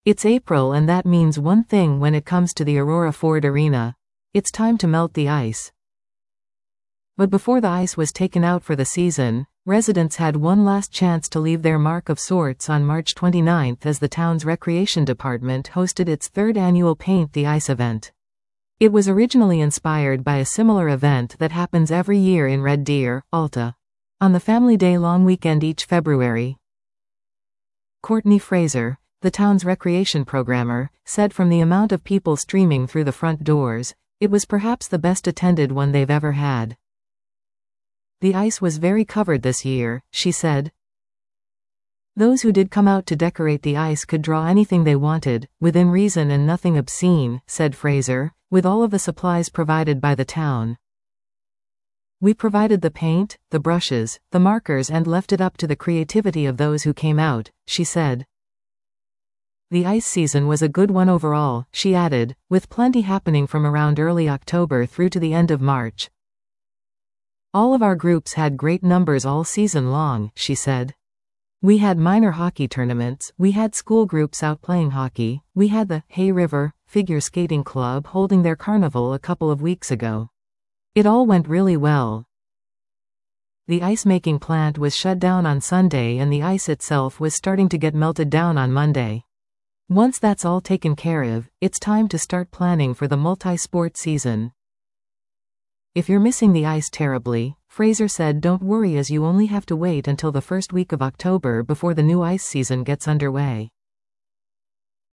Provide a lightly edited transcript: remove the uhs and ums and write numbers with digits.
It's April and that means one thing when it comes to the Aurora Ford Arena. It's time to melt the ice. But before the ice was taken out for the season, residents had one last chance to leave their mark of sorts on March 29 as the town's recreation department hosted its third annual Paint the Ice event. It was originally inspired by a similar event that happens every year in Red Deer, Alta, on the Family Day long weekend each February. Courtney Fraser, the town's recreation programmer, said from the amount of people streaming through the front doors, it was perhaps the best attended one they've ever had. The ice was very covered this year, she said. Those who did come out to decorate the ice could draw anything they wanted, within reason and nothing obscene, said Fraser, with all of the supplies provided by the town. We provided the paint, the brushes, the markers and left it up to the creativity of those who came out, she said. The ice season was a good one overall, she added, with plenty happening from around early October through to the end of March. All of our groups had great numbers all season long, she said. We had minor hockey tournaments, we had school groups out playing hockey, we had the Hay River Figure Skating Club holding their carnival a couple of weeks ago. It all went really well. The ice-making plant was shut down on Sunday and the ice itself was starting to get melted down on Monday. Once that's all taken care of, it's time to start planning for the multi-sport season. If you're missing the ice terribly, Fraser said, don't worry as you only have to wait until the first week of October before the new ice season gets underway.